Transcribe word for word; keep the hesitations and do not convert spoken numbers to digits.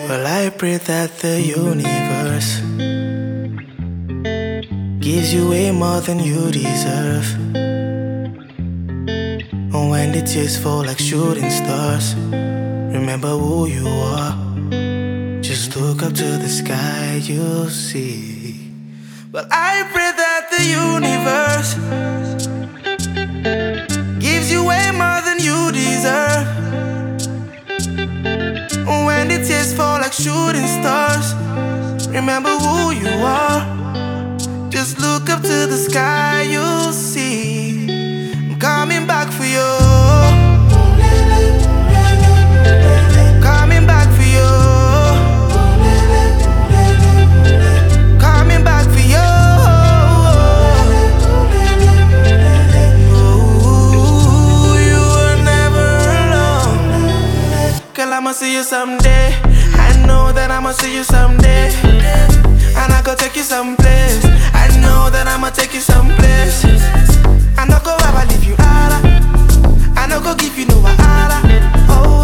Well, I pray that the universe gives you way more than you deserve. And when the tears fall like shooting stars, remember who you are. Just look up to the sky, you'll see. But I pray that the universe gives you way more than you deserve. When the tears fall like shooting stars, remember who you are. Just look up to the sky, you'll see. I'm coming back for you. Coming back for you. Coming back for you. Ooh, you were never alone. Girl, I'ma see you someday. I know that I'ma see you someday. And I go take you someplace. I know that I'ma take you someplace. I no go ever leave you, ala. I no go give you no ala. Oh.